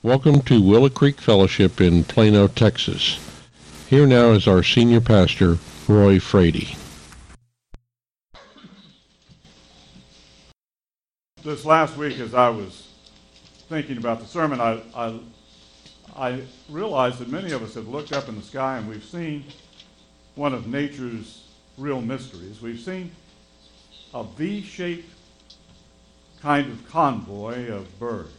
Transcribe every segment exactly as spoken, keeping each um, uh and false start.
Welcome to Willow Creek Fellowship in Plano, Texas. Here now is our senior pastor, Roy Frady. This last week, as I was thinking about the sermon, I, I, I realized that many of us have looked up in the sky and we've seen one of nature's real mysteries. We've seen a V-shaped kind of convoy of birds.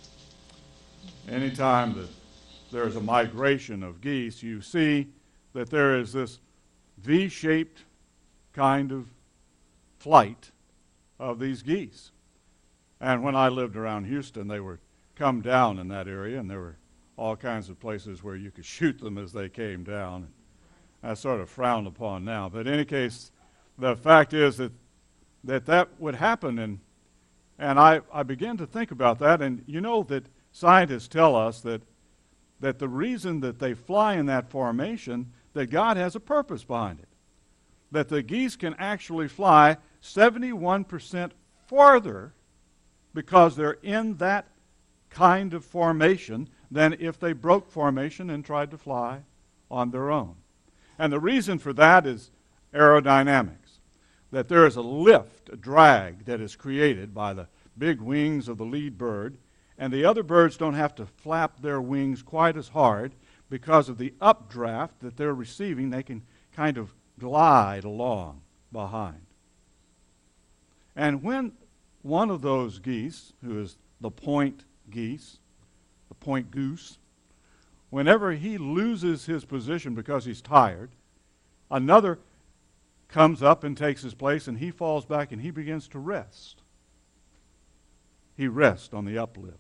Anytime that there's a migration of geese, you see that there is this V-shaped kind of flight of these geese. And when I lived around Houston, they would come down in that area, and there were all kinds of places where you could shoot them as they came down. That's sort of frowned upon now. But in any case, the fact is that that, that would happen, and and I, I began to think about that, and you know that scientists tell us that that the reason that they fly in that formation, that God has a purpose behind it. That the geese can actually fly seventy-one percent farther because they're in that kind of formation than if they broke formation and tried to fly on their own. And the reason for that is aerodynamics. That there is a lift, a drag that is created by the big wings of the lead bird, and the other birds don't have to flap their wings quite as hard because of the updraft that they're receiving. They can kind of glide along behind. And when one of those geese, who is the point geese, the point goose, whenever he loses his position because he's tired, another comes up and takes his place, and he falls back and he begins to rest. He rests on the uplift.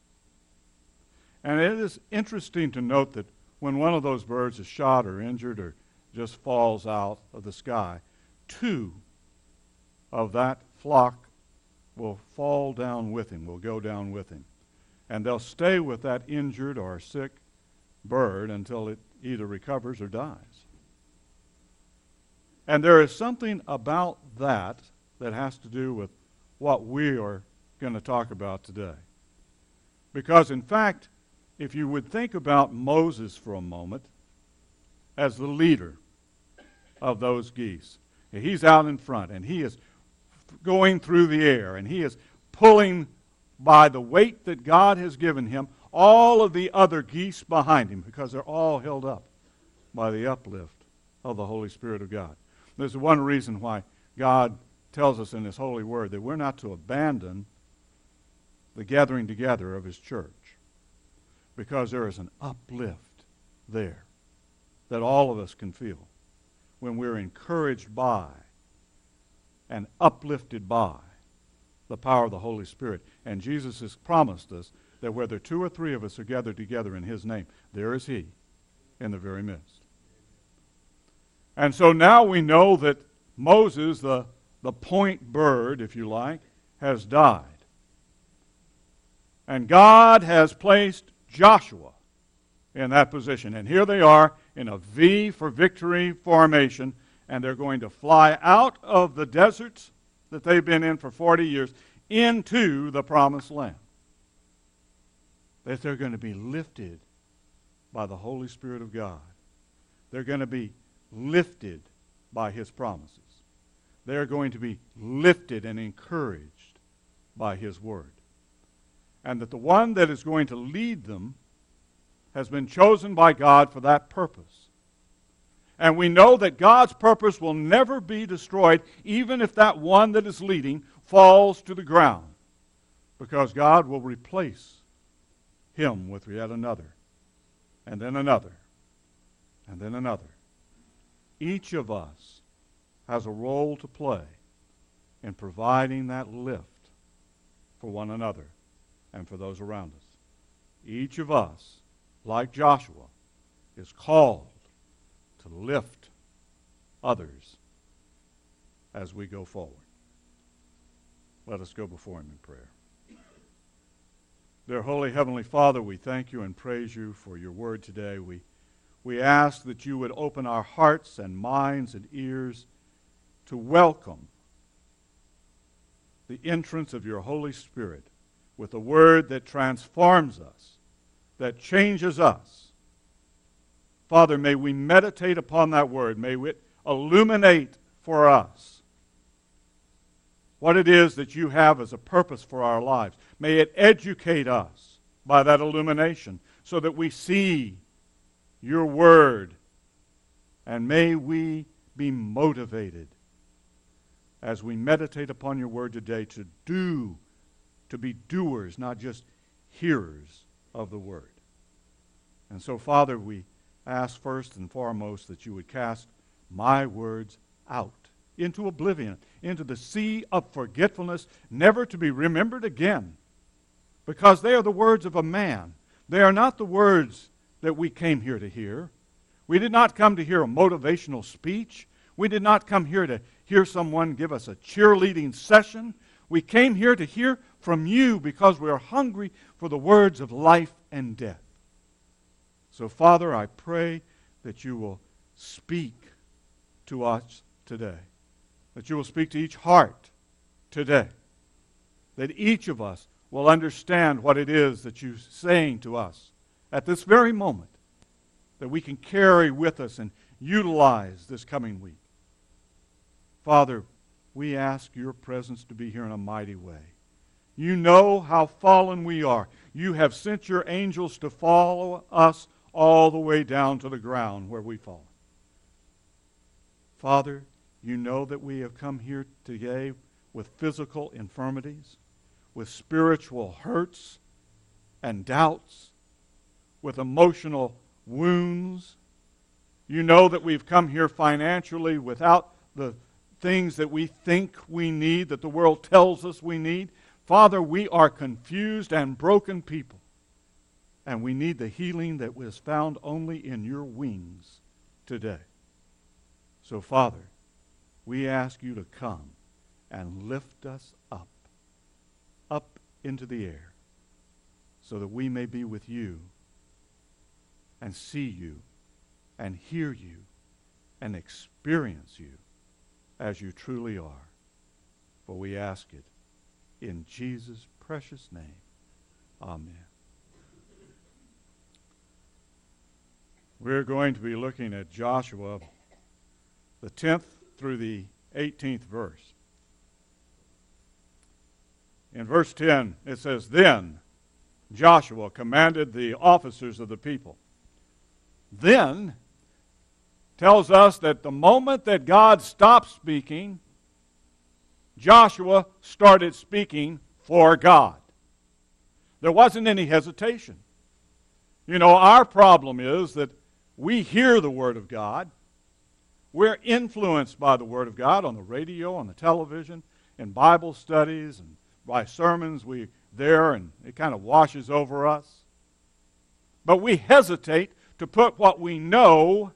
And it is interesting to note that when one of those birds is shot or injured or just falls out of the sky, two of that flock will fall down with him, will go down with him. And they'll stay with that injured or sick bird until it either recovers or dies. And there is something about that that has to do with what we are going to talk about today. Because, in fact, if you would think about Moses for a moment as the leader of those geese, he's out in front, and he is going through the air, and he is pulling by the weight that God has given him all of the other geese behind him, because they're all held up by the uplift of the Holy Spirit of God. There's one reason why God tells us in His holy word that we're not to abandon the gathering together of His church, because there is an uplift there that all of us can feel when we're encouraged by and uplifted by the power of the Holy Spirit. And Jesus has promised us that whether two or three of us are gathered together in His name, there is He in the very midst. And so now we know that Moses, the, the point bird, if you like, has died. And God has placed Joshua in that position. And here they are in a V for victory formation, and they're going to fly out of the deserts that they've been in for forty years into the promised land. That they're going to be lifted by the Holy Spirit of God. They're going to be lifted by His promises. They're going to be lifted and encouraged by His word. And that the one that is going to lead them has been chosen by God for that purpose. And we know that God's purpose will never be destroyed, even if that one that is leading falls to the ground, because God will replace him with yet another, and then another, and then another. Each of us has a role to play in providing that lift for one another and for those around us. Each of us, like Joshua, is called to lift others as we go forward. Let us go before Him in prayer. Dear Holy Heavenly Father, we thank You and praise You for Your word today. We, we ask that You would open our hearts and minds and ears to welcome the entrance of Your Holy Spirit with a word that transforms us that changes us. Father, may we meditate upon that word. May it illuminate for us what it is that you have as a purpose for our lives. May it educate us by that illumination so that we see your word. And may we be motivated as we meditate upon your word today to do, to be doers, not just hearers of the word. And so, Father, we ask first and foremost that you would cast my words out into oblivion, into the sea of forgetfulness, never to be remembered again, because they are the words of a man. They are not the words that we came here to hear. We did not come to hear a motivational speech. We did not come here to hear someone give us a cheerleading session. We came here to hear from you because we are hungry for the words of life and death. So, Father, I pray that you will speak to us today, that you will speak to each heart today, that each of us will understand what it is that you're saying to us at this very moment, that we can carry with us and utilize this coming week. Father, we ask your presence to be here in a mighty way. You know how fallen we are. You have sent your angels to follow us all the way down to the ground where we fall. Father, you know that we have come here today with physical infirmities, with spiritual hurts and doubts, with emotional wounds. You know that we've come here financially without the things that we think we need, that the world tells us we need. Father, we are confused and broken people, and we need the healing that was found only in your wings today. So, Father, we ask you to come and lift us up, up into the air, so that we may be with you and see you and hear you and experience you as you truly are. For we ask it in Jesus' precious name. Amen. We're going to be looking at Joshua, the tenth through the eighteenth verse. In verse ten, it says, "Then Joshua commanded the officers of the people." Then tells us that the moment that God stopped speaking, Joshua started speaking for God. There wasn't any hesitation. You know, our problem is that we hear the Word of God. We're influenced by the Word of God on the radio, on the television, in Bible studies, and by sermons we there, and it kind of washes over us. But we hesitate to put what we know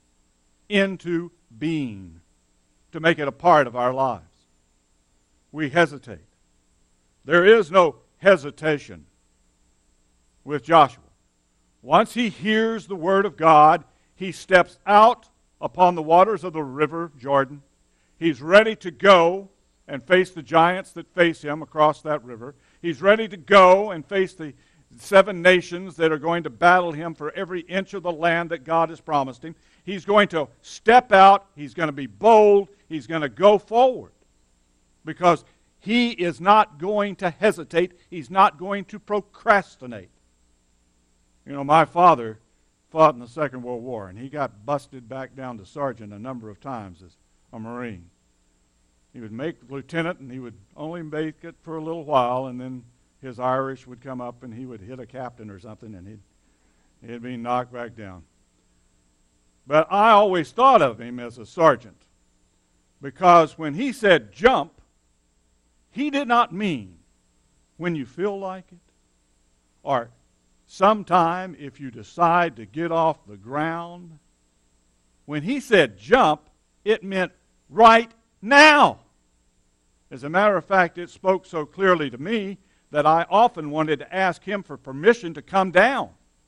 into being, to make it a part of our lives. We hesitate. There is no hesitation with Joshua. Once he hears the word of God, he steps out upon the waters of the river Jordan. He's ready to go and face the giants that face him across that river. He's ready to go and face the seven nations that are going to battle him for every inch of the land that God has promised him. He's going to step out. He's going to be bold. He's going to go forward because he is not going to hesitate. He's not going to procrastinate. You know, my father fought in the Second World War, and he got busted back down to sergeant a number of times as a Marine. He would make lieutenant, and he would only make it for a little while, and then his Irish would come up, and he would hit a captain or something, and he'd, he'd be knocked back down. But I always thought of him as a sergeant, because when he said jump, he did not mean when you feel like it, or sometime if you decide to get off the ground. When he said jump, it meant right now. As a matter of fact, it spoke so clearly to me that I often wanted to ask him for permission to come down.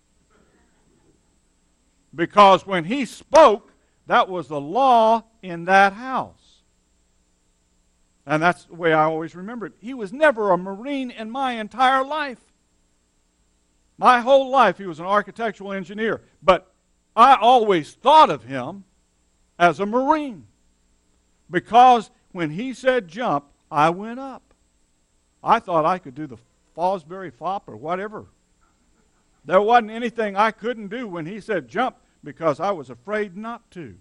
Because when he spoke, that was the law in that house. And that's the way I always remember it. He was never a Marine in my entire life. My whole life he was an architectural engineer, but I always thought of him as a Marine, because when he said jump, I went up. I thought I could do the Fosbury Flop or whatever. There wasn't anything I couldn't do when he said jump, because I was afraid not to.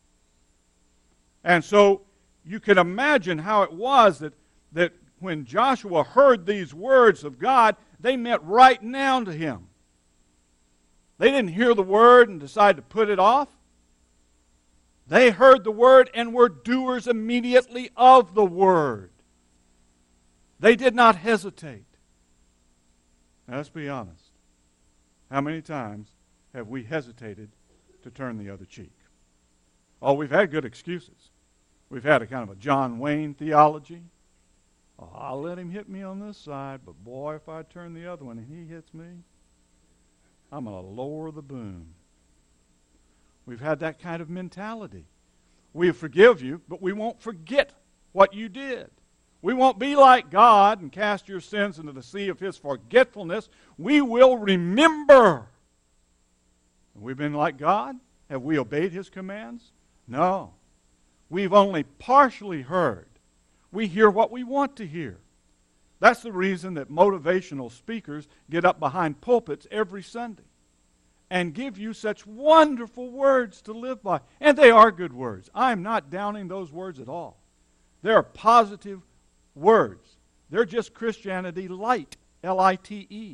And so you can imagine how it was that, that when Joshua heard these words of God, they meant right now to him. They didn't hear the word and decide to put it off. They heard the word and were doers immediately of the word. They did not hesitate. Now, let's be honest. How many times have we hesitated to turn the other cheek? Oh, we've had good excuses. We've had a kind of a John Wayne theology. Oh, I'll let him hit me on this side, but boy, if I turn the other one and he hits me, I'm going to lower the boom. We've had that kind of mentality. We'll forgive you, but we won't forget what you did. We won't be like God and cast your sins into the sea of his forgetfulness. We will remember. Have we been like God? Have we obeyed his commands? No. We've only partially heard. We hear what we want to hear. That's the reason that motivational speakers get up behind pulpits every Sunday and give you such wonderful words to live by. And they are good words. I'm not downing those words at all. They're positive words. They're just Christianity light, L I T E.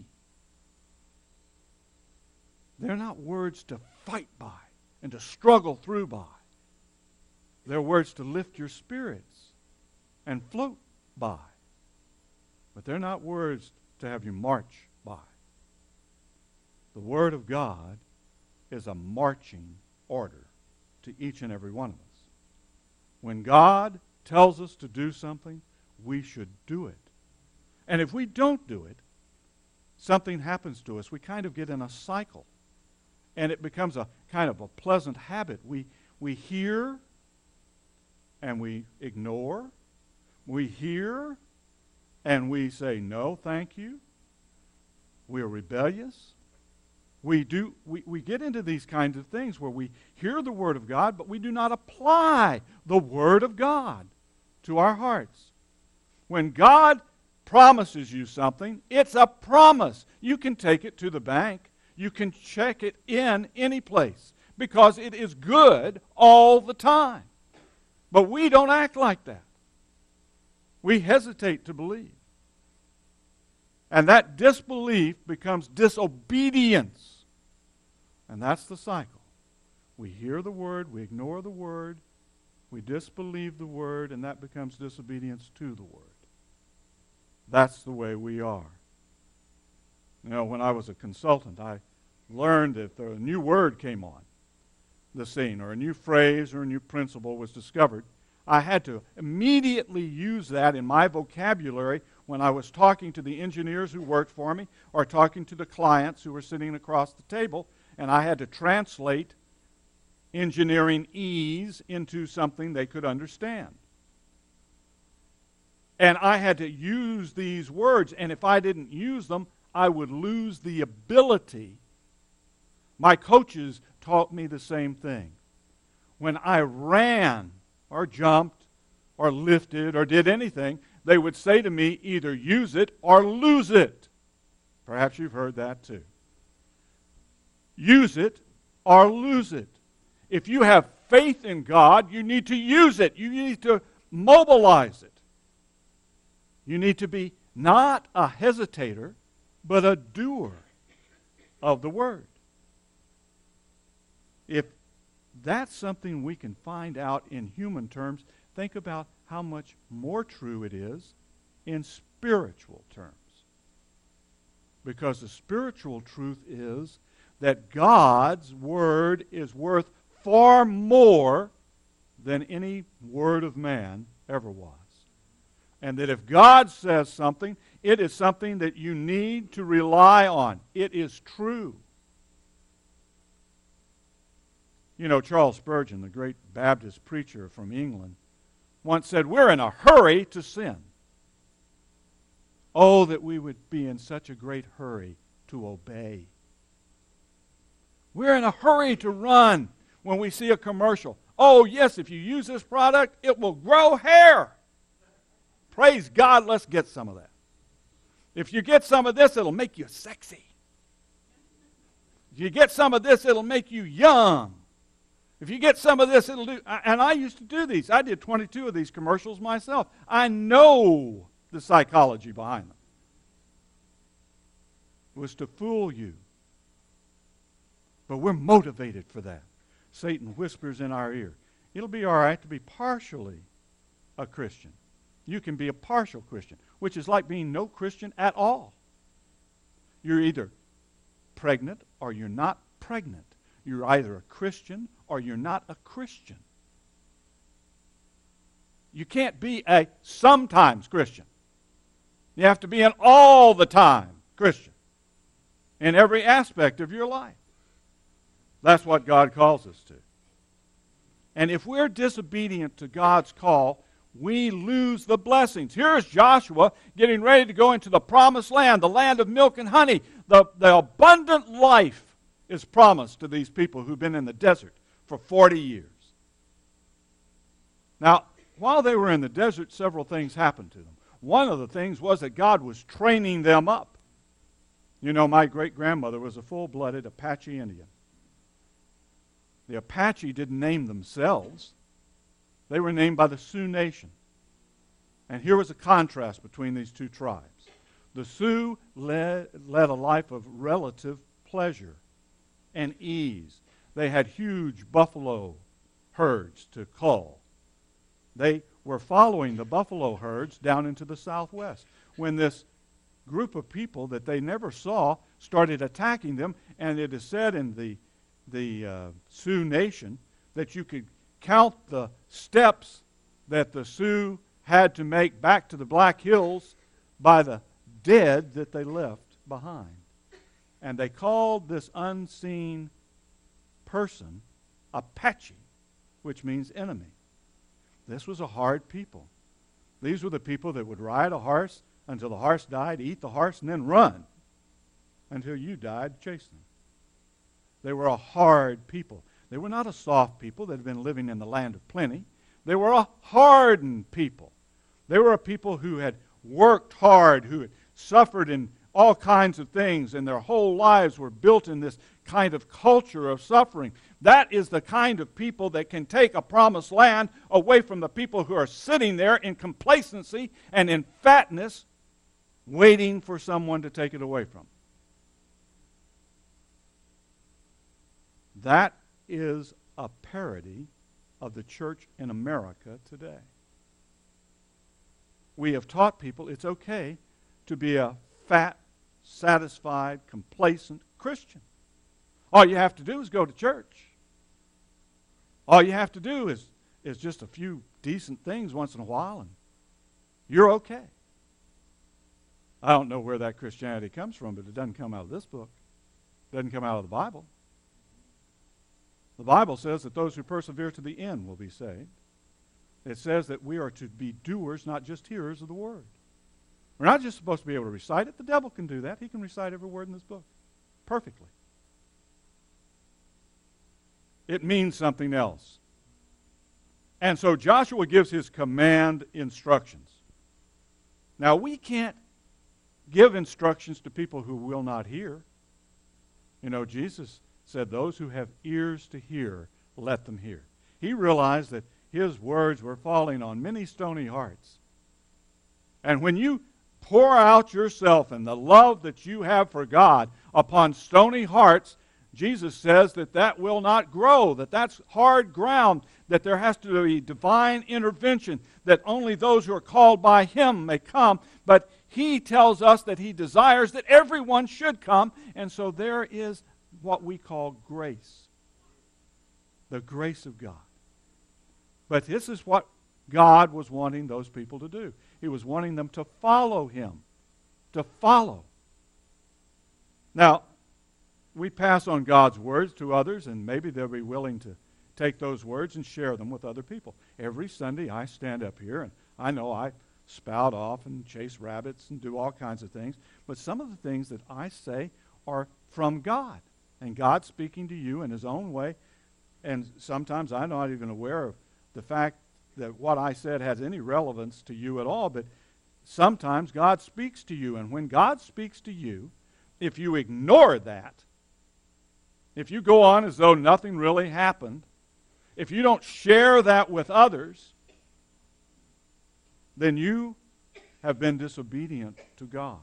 They're not words to fight by and to struggle through by. They're words to lift your spirits and float by. But they're not words to have you march by. The Word of God is a marching order to each and every one of us. When God tells us to do something, we should do it. And if we don't do it, something happens to us. We kind of get in a cycle. And it becomes a kind of a pleasant habit. We, we hear and we ignore. We hear and we say, no, thank you. We are rebellious. We do. We, we get into these kinds of things where we hear the Word of God, but we do not apply the Word of God to our hearts. When God promises you something, it's a promise. You can take it to the bank. You can check it in any place because it is good all the time. But we don't act like that. We hesitate to believe. And that disbelief becomes disobedience. And that's the cycle. We hear the Word, we ignore the Word, we disbelieve the Word, and that becomes disobedience to the Word. That's the way we are. You know, when I was a consultant, I learned if a new word came on the scene, or a new phrase or a new principle was discovered, I had to immediately use that in my vocabulary when I was talking to the engineers who worked for me or talking to the clients who were sitting across the table, and I had to translate engineering ease into something they could understand. And I had to use these words, and if I didn't use them, I would lose the ability. My coaches taught me the same thing. When I ran or jumped or lifted or did anything, they would say to me, either use it or lose it. Perhaps you've heard that too. Use it or lose it. If you have faith in God, you need to use it. You need to mobilize it. You need to be not a hesitator, but a doer of the Word. If that's something we can find out in human terms, think about how much more true it is in spiritual terms. Because the spiritual truth is that God's Word is worth far more than any word of man ever was. And that if God says something, it is something that you need to rely on. It is true. You know, Charles Spurgeon, the great Baptist preacher from England, once said, "We're in a hurry to sin." Oh, that we would be in such a great hurry to to obey. We're in a hurry to run when we see a commercial. Oh, yes, if you use this product, it will grow hair. Praise God, let's get some of that. If you get some of this, it'll make you sexy. If you get some of this, it'll make you young. If you get some of this, it'll do... And I used to do these. I did twenty-two of these commercials myself. I know the psychology behind them. It was to fool you. But we're motivated for that. Satan whispers in our ear, it'll be all right to be partially a Christian. You can be a partial Christian, which is like being no Christian at all. You're either pregnant or you're not pregnant. You're either a Christian or you're not a Christian. You can't be a sometimes Christian. You have to be an all the time Christian in every aspect of your life. That's what God calls us to. And if we're disobedient to God's call, we lose the blessings. Here's Joshua getting ready to go into the promised land, the land of milk and honey. The, the abundant life is promised to these people who've been in the desert for forty years. Now, while they were in the desert, several things happened to them. One of the things was that God was training them up. You know, my great-grandmother was a full-blooded Apache Indian. The Apache didn't name themselves. They were named by the Sioux Nation. And here was a contrast between these two tribes. The Sioux led, led a life of relative pleasure and ease. They had huge buffalo herds to cull. They were following the buffalo herds down into the southwest when this group of people that they never saw started attacking them, and it is said in the the uh, Sioux Nation that you could count the steps that the Sioux had to make back to the Black Hills by the dead that they left behind. And they called this unseen person Apache, which means enemy. This was a hard people. These were the people that would ride a horse until the horse died, eat the horse, and then run until you died chasing them. They were a hard people. They were not a soft people that had been living in the land of plenty. They were a hardened people. They were a people who had worked hard, who had suffered in all kinds of things, and their whole lives were built in this kind of culture of suffering. That is the kind of people that can take a promised land away from the people who are sitting there in complacency and in fatness, waiting for someone to take it away from them. That is a parody of the church in America today. We have taught people it's okay to be a fat, satisfied, complacent Christian. All you have to do is go to church. All you have to do is, is just a few decent things once in a while, and you're okay. I don't know where that Christianity comes from, but it doesn't come out of this book. It doesn't come out of the Bible. The Bible says that those who persevere to the end will be saved. It says that we are to be doers, not just hearers of the word. We're not just supposed to be able to recite it. The devil can do that. He can recite every word in this book perfectly. It means something else. And so Joshua gives his command instructions. Now, we can't give instructions to people who will not hear. You know, Jesus said, those who have ears to hear, let them hear. He realized that his words were falling on many stony hearts. And when you pour out yourself and the love that you have for God upon stony hearts, Jesus says that that will not grow, that that's hard ground, that there has to be divine intervention, that only those who are called by Him may come. But He tells us that He desires that everyone should come, and so there is what we call grace. The grace of God. But this is what God was wanting those people to do. He was wanting them to follow Him. To follow. Now, we pass on God's words to others, and maybe they'll be willing to take those words and share them with other people. Every Sunday I stand up here, and I know I spout off and chase rabbits and do all kinds of things, but some of the things that I say are from God. And God's speaking to you in his own way. And sometimes I'm not even aware of the fact that what I said has any relevance to you at all. But sometimes God speaks to you. And when God speaks to you, if you ignore that, if you go on as though nothing really happened, if you don't share that with others, then you have been disobedient to God.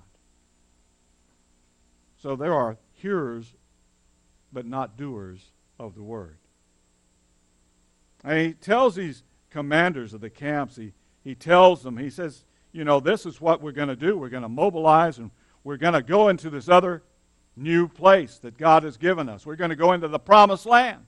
So there are hearers, but not doers of the word. And he tells these commanders of the camps, he, he tells them, he says, you know, this is what we're going to do. We're going to mobilize and we're going to go into this other new place that God has given us. We're going to go into the promised land.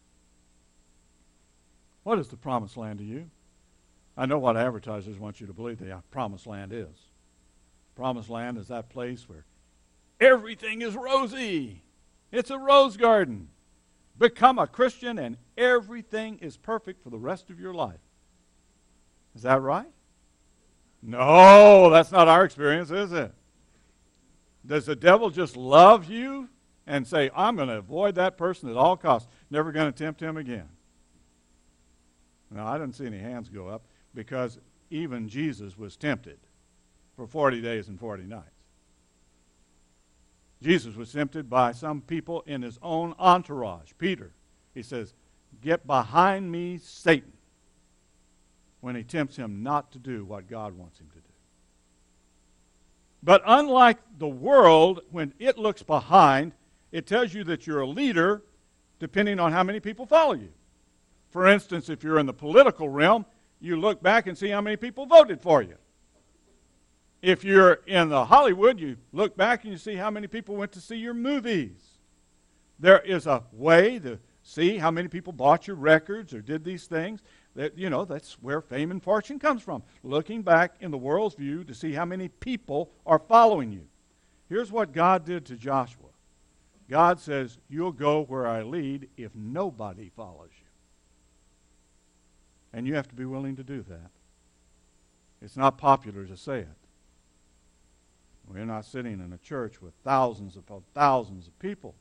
What is the promised land to you? I know what advertisers want you to believe the promised land is. Promised land is that place where everything is rosy. It's a rose garden. Become a Christian and everything is perfect for the rest of your life. Is that right? No, that's not our experience, is it? Does the devil just love you and say, I'm going to avoid that person at all costs, never going to tempt him again? No, I didn't see any hands go up because even Jesus was tempted for forty days and forty nights. Jesus was tempted by some people in his own entourage. Peter, he says, get behind me, Satan, when he tempts him not to do what God wants him to do. But unlike the world, when it looks behind, it tells you that you're a leader depending on how many people follow you. For instance, if you're in the political realm, you look back and see how many people voted for you. If you're in the Hollywood, you look back and you see how many people went to see your movies. There is a way to see how many people bought your records or did these things. That, you know, that's where fame and fortune comes from. Looking back in the world's view to see how many people are following you. Here's what God did to Joshua. God says, you'll go where I lead if nobody follows you. And you have to be willing to do that. It's not popular to say it. We're not sitting in a church with thousands upon thousands of people.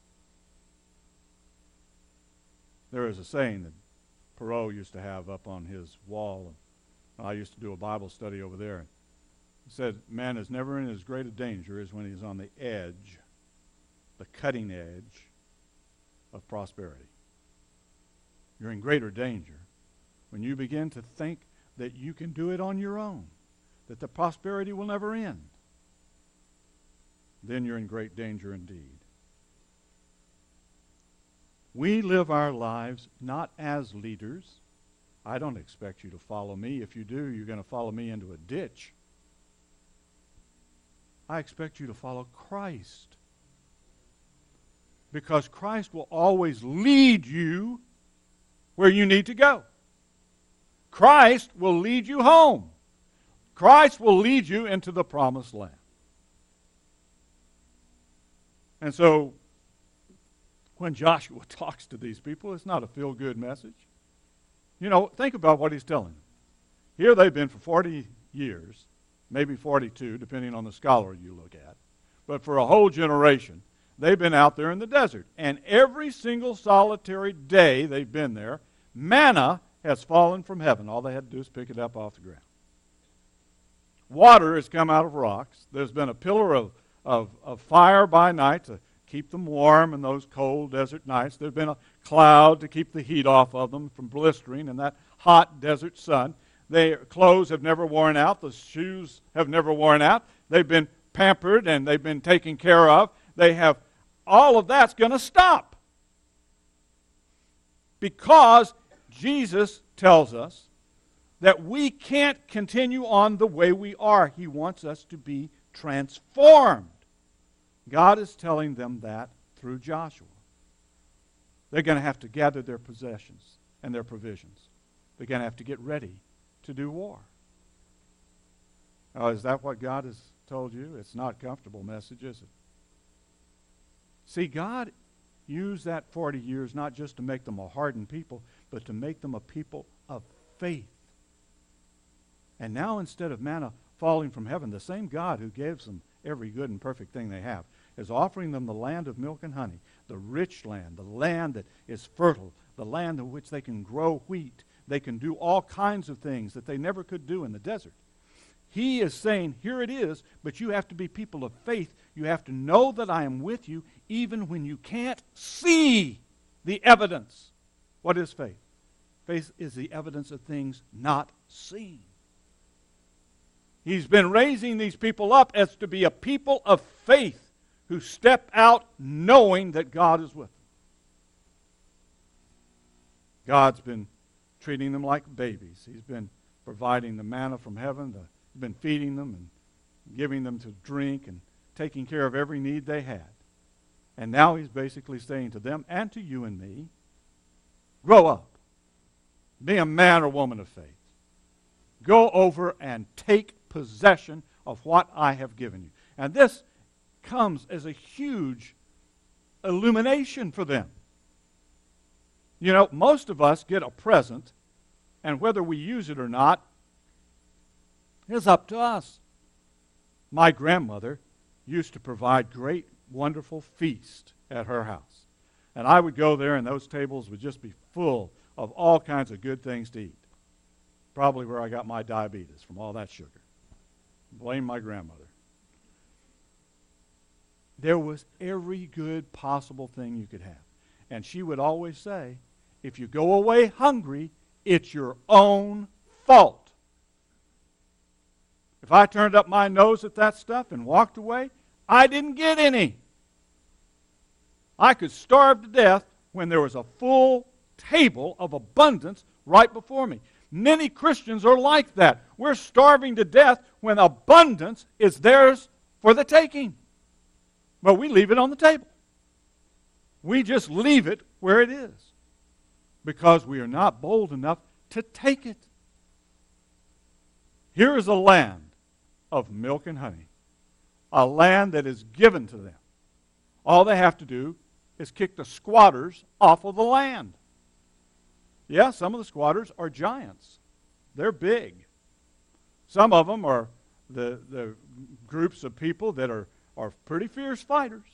There is a saying that Perot used to have up on his wall. And I used to do a Bible study over there. He said, man is never in as great a danger as when he's on the edge, the cutting edge of prosperity. You're in greater danger when you begin to think that you can do it on your own, that the prosperity will never end. Then you're in great danger indeed. We live our lives not as leaders. I don't expect you to follow me. If you do, you're going to follow me into a ditch. I expect you to follow Christ. Because Christ will always lead you where you need to go. Christ will lead you home. Christ will lead you into the promised land. And so, when Joshua talks to these people, it's not a feel-good message. You know, think about what he's telling them. Here they've been for forty years, maybe forty-two, depending on the scholar you look at. But for a whole generation, they've been out there in the desert. And every single solitary day they've been there, manna has fallen from heaven. All they had to do is pick it up off the ground. Water has come out of rocks. There's been a pillar of, of, of fire by night to keep them warm in those cold desert nights. There's been a cloud to keep the heat off of them from blistering in that hot desert sun. Their clothes have never worn out. The shoes have never worn out. They've been pampered and they've been taken care of. They have, all of that's going to stop. Because Jesus tells us that we can't continue on the way we are. He wants us to be transformed. God is telling them that through Joshua. They're going to have to gather their possessions and their provisions. They're going to have to get ready to do war. Now, is that what God has told you? It's not a comfortable message, is it? See, God used that forty years not just to make them a hardened people, but to make them a people of faith. And now, instead of manna falling from heaven, the same God who gives them every good and perfect thing they have is offering them the land of milk and honey, the rich land, the land that is fertile, the land in which they can grow wheat. They can do all kinds of things that they never could do in the desert. He is saying, here it is, but you have to be people of faith. You have to know that I am with you even when you can't see the evidence. What is faith? Faith is the evidence of things not seen. He's been raising these people up as to be a people of faith who step out knowing that God is with them. God's been treating them like babies. He's been providing the manna from heaven. The, he's been feeding them and giving them to drink and taking care of every need they had. And now he's basically saying to them and to you and me, grow up. Be a man or woman of faith. Go over and take possession of what I have given you. And this comes as a huge illumination for them. You know, most of us get a present, and whether we use it or not is up to us. My grandmother used to provide great, wonderful feast at her house. And I would go there, and those tables would just be full of all kinds of good things to eat. Probably where I got my diabetes, from all that sugar. Blame my grandmother. There was every good possible thing you could have. And she would always say, if you go away hungry, it's your own fault. If I turned up my nose at that stuff and walked away, I didn't get any. I could starve to death when there was a full table of abundance right before me. Many Christians are like that. We're starving to death when abundance is theirs for the taking. But we leave it on the table. We just leave it where it is because we are not bold enough to take it. Here is a land of milk and honey, a land that is given to them. All they have to do is kick the squatters off of the land. Yeah, some of the squatters are giants. They're big. Some of them are the, the groups of people that are, are pretty fierce fighters.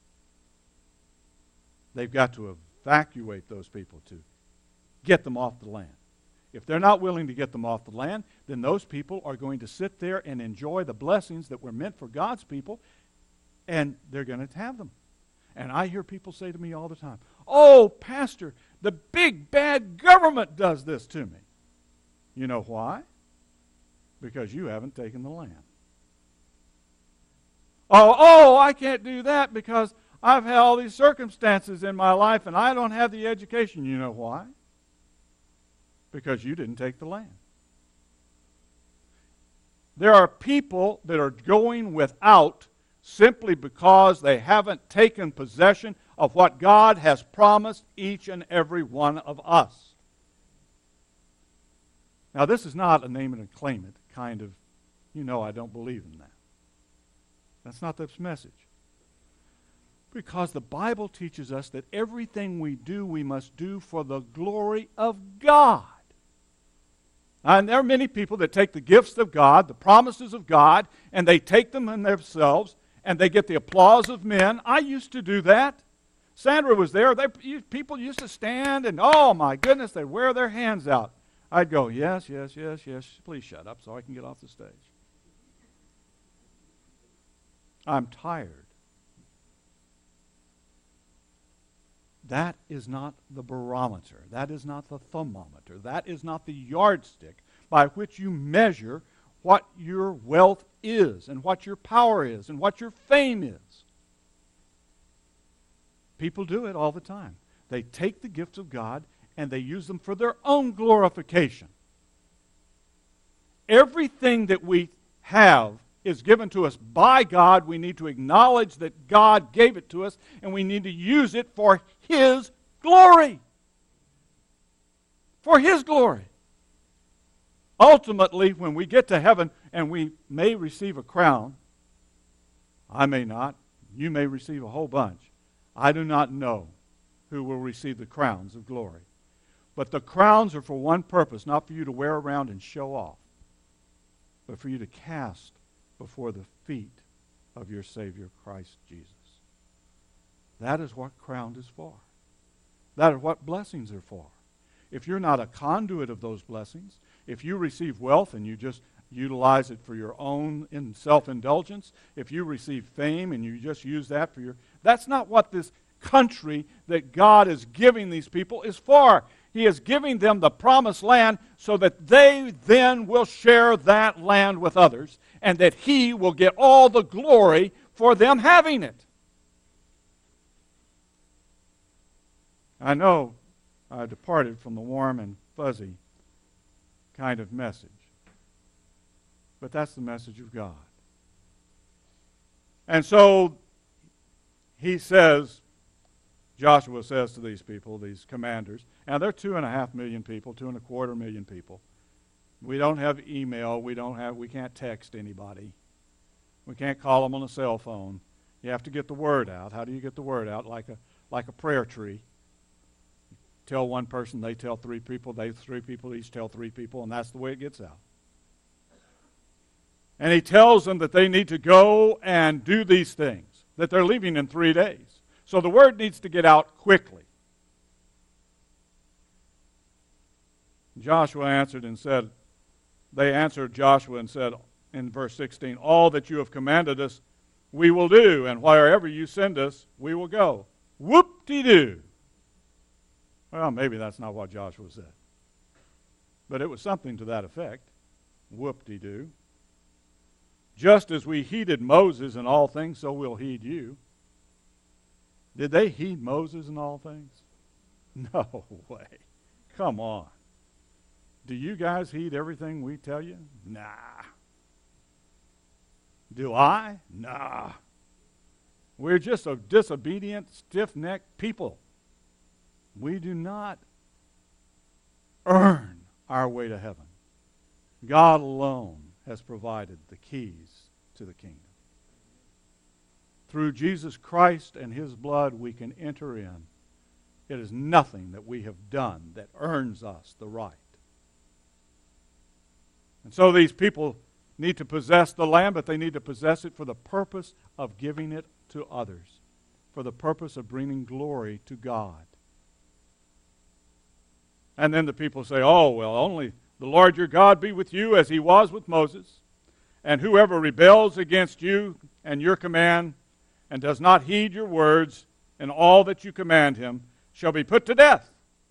They've got to evacuate those people to get them off the land. If they're not willing to get them off the land, then those people are going to sit there and enjoy the blessings that were meant for God's people, and they're going to have them. And I hear people say to me all the time, oh, Pastor, the big bad government does this to me. You know why? Because you haven't taken the land. Oh, oh, I can't do that because I've had all these circumstances in my life and I don't have the education. You know why? Because you didn't take the land. There are people that are going without simply because they haven't taken possession of what God has promised each and every one of us. Now, this is not a name it and claim it kind of, you know, I don't believe in that. That's not this message. Because the Bible teaches us that everything we do, we must do for the glory of God. And there are many people that take the gifts of God, the promises of God, and they take them in themselves, and they get the applause of men. I used to do that. Sandra was there. They, people used to stand, and oh my goodness, they'd wear their hands out. I'd go, yes, yes, yes, yes, please shut up so I can get off the stage. I'm tired. That is not the barometer. That is not the thermometer. That is not the yardstick by which you measure what your wealth is and what your power is and what your fame is. People do it all the time. They take the gifts of God and they use them for their own glorification. Everything that we have is given to us by God. We need to acknowledge that God gave it to us, and we need to use it for His glory. For His glory. Ultimately, when we get to heaven and we may receive a crown, I may not, you may receive a whole bunch. I do not know who will receive the crowns of glory. But the crowns are for one purpose, not for you to wear around and show off, but for you to cast before the feet of your Savior, Christ Jesus. That is what crown is for. That is what blessings are for. If you're not a conduit of those blessings, if you receive wealth and you just utilize it for your own in self-indulgence, if you receive fame and you just use that for your... That's not what this country that God is giving these people is for. He is giving them the promised land so that they then will share that land with others and that He will get all the glory for them having it. I know I departed from the warm and fuzzy kind of message, but that's the message of God. And so he says, Joshua says to these people, these commanders, now they're two and a half million people, two and a quarter million people. We don't have email, we don't have, we can't text anybody. We can't call them on a cell phone. You have to get the word out. How do you get the word out? Like a like a prayer tree. Tell one person, they tell three people, they three people each tell three people, and that's the way it gets out. And he tells them that they need to go and do these things, that they're leaving in three days. So the word needs to get out quickly. Joshua answered and said, they answered Joshua and said in verse sixteen, all that you have commanded us, we will do, and wherever you send us, we will go. Whoop-de-doo. Well, maybe that's not what Joshua said. But it was something to that effect. Whoop-de-doo. Just as we heeded Moses in all things, so we'll heed you. Did they heed Moses in all things? No way. Come on. Do you guys heed everything we tell you? Nah. Do I? Nah. We're just a disobedient, stiff-necked people. We do not earn our way to heaven. God alone has provided the keys to the kingdom. Through Jesus Christ and His blood we can enter in. It is nothing that we have done that earns us the right. And so these people need to possess the land, but they need to possess it for the purpose of giving it to others, for the purpose of bringing glory to God. And then the people say, oh, well, only the Lord your God be with you as He was with Moses. And whoever rebels against you and your command and does not heed your words and all that you command him shall be put to death.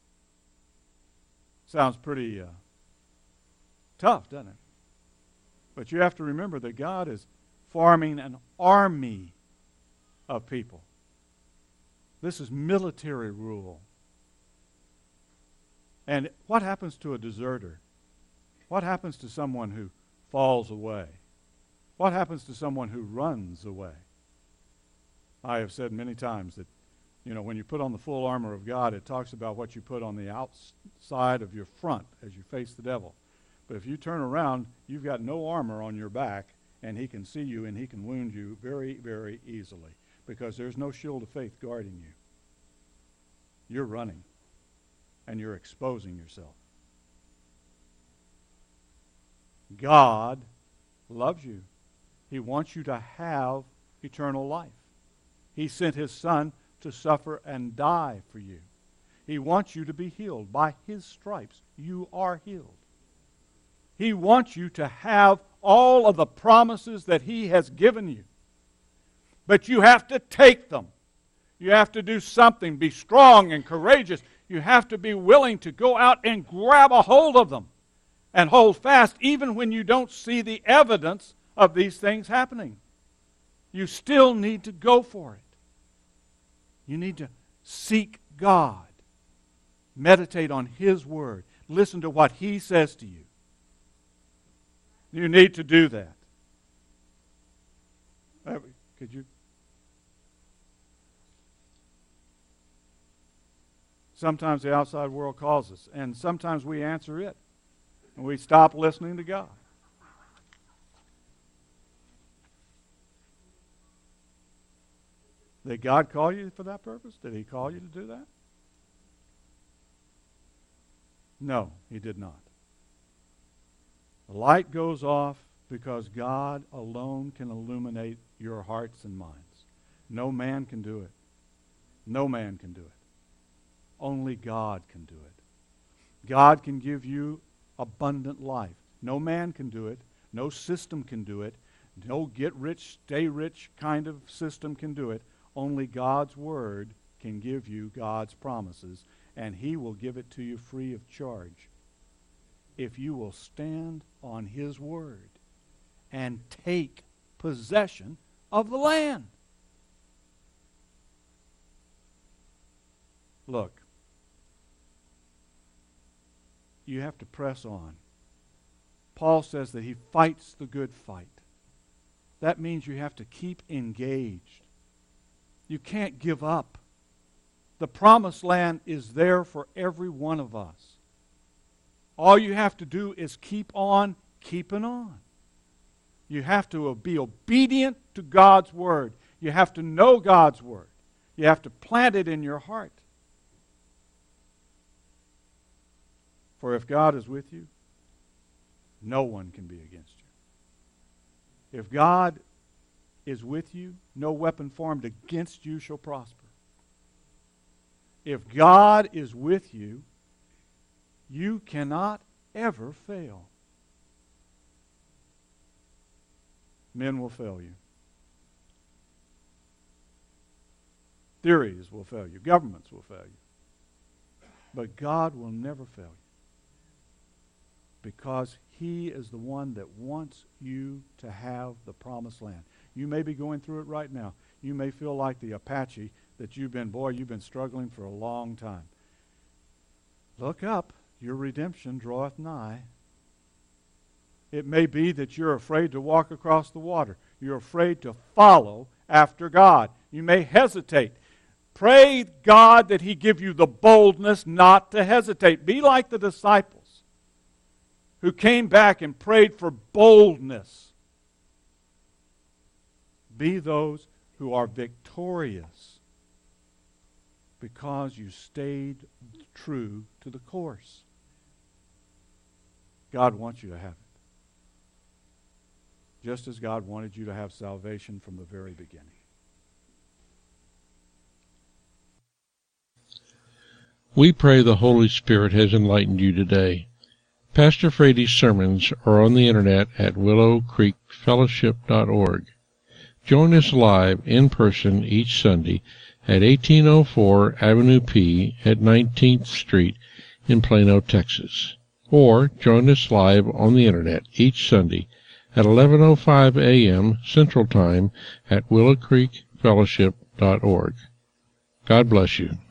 Sounds pretty uh, tough, doesn't it? But you have to remember that God is forming an army of people. This is military rule. And what happens to a deserter? What happens to someone who falls away? What happens to someone who runs away? I have said many times that, you know, when you put on the full armor of God, it talks about what you put on the outside of your front as you face the devil. But if you turn around, you've got no armor on your back, and he can see you and he can wound you very, very easily because there's no shield of faith guarding you. You're running, and you're exposing yourself. God loves you. He wants you to have eternal life. He sent His Son to suffer and die for you. He wants you to be healed. By His stripes, you are healed. He wants you to have all of the promises that He has given you. But you have to take them. You have to do something. Be strong and courageous. You have to be willing to go out and grab a hold of them and hold fast even when you don't see the evidence of these things happening. You still need to go for it. You need to seek God. Meditate on His Word. Listen to what He says to you. You need to do that. Could you? Sometimes the outside world calls us, and sometimes we answer it, and we stop listening to God. Did God call you for that purpose? Did He call you to do that? No, He did not. The light goes off because God alone can illuminate your hearts and minds. No man can do it. No man can do it. Only God can do it. God can give you abundant life. No man can do it. No system can do it. No get rich, stay rich kind of system can do it. Only God's Word can give you God's promises, and He will give it to you free of charge if you will stand on His Word and take possession of the land. Look, you have to press on. Paul says that he fights the good fight. That means you have to keep engaged. You can't give up. The promised land is there for every one of us. All you have to do is keep on keeping on. You have to be obedient to God's Word. You have to know God's Word. You have to plant it in your heart. For if God is with you, no one can be against you. If God is with you, no weapon formed against you shall prosper. If God is with you, you cannot ever fail. Men will fail you. Theories will fail you. Governments will fail you. But God will never fail you, because He is the one that wants you to have the promised land. You may be going through it right now. You may feel like the Apache that you've been, boy, you've been struggling for a long time. Look up. Your redemption draweth nigh. It may be that you're afraid to walk across the water. You're afraid to follow after God. You may hesitate. Pray God that He give you the boldness not to hesitate. Be like the disciples who came back and prayed for boldness. Be those who are victorious because you stayed true to the course. God wants you to have it, just as God wanted you to have salvation from the very beginning. We pray the Holy Spirit has enlightened you today. Pastor Frady's sermons are on the internet at willow creek fellowship dot org. Join us live in person each Sunday at eighteen oh four Avenue P at nineteenth Street in Plano, Texas. Or join us live on the internet each Sunday at eleven oh five a.m. Central Time at willow creek fellowship dot org. God bless you.